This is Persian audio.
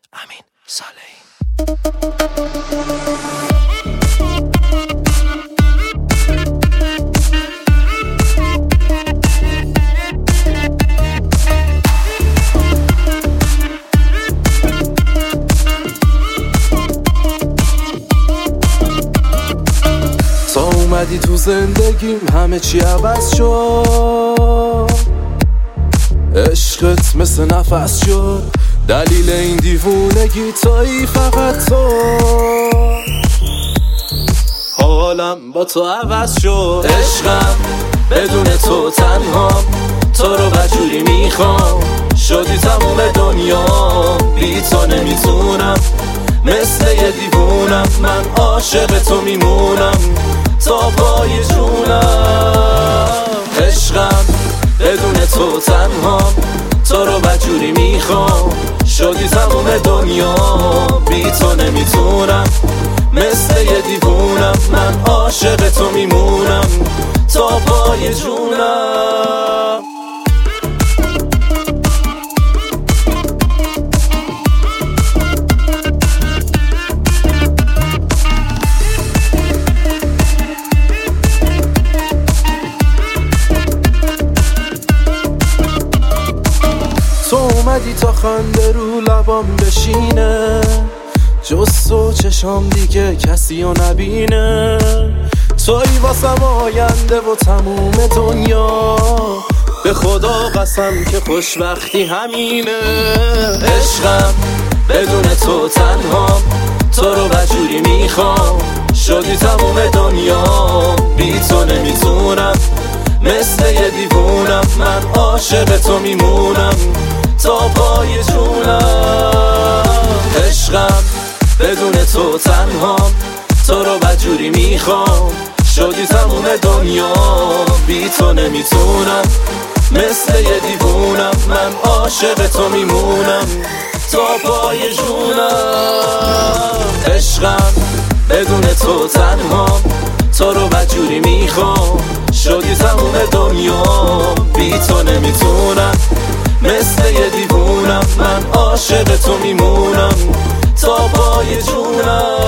امین صالحی. تا اومدی تو زندگیم همه چی عوض شد، عشقت مثل نفس شد، دلیل این دیوونگی تویی فقط تو. حالم با تو عوض شد، عشقم بدون تو تنهام، تو رو بجوری میخوام، شدی تموم دنیا، بی تو نمیتونم، مثل یه دیوونم من عاشق تو میمونم تا پای جونم. عشقم بدون تو تنهام، تو رو بجوری میخوام، شدی تموم دنیا، بی تو نمیتونم، مثل یه دیوونم من عاشق تو میمونم تا پای جونم. تو اومدی تا خنده رو لبام بشینه، جز تو چشام دیگه کسی رو نبینه، توی واسم آینده و تموم دنیا، به خدا قسم که خوشبختی همینه. عشقم بدون تو تنهام، تو رو بجوری میخوام، شدی تموم دنیا، بی تو نمیتونم، مثل یه دیوونم من عاشق تو میمونم تا پای جونم. عشقم بدون تو تنهام، تو رو بجوری میخوام، شدی تموم دنیا، بی تو نمیتونم، مثل یه دیوونم من عاشق تو میمونم تا پای جونم. عشقم بدون تو تنهام، تو رو بجوری میخوام، شدی تموم دنیا، بی تو نمیتونم، مثل یه دیوونم من عاشق تو میمونم تا پای جونم.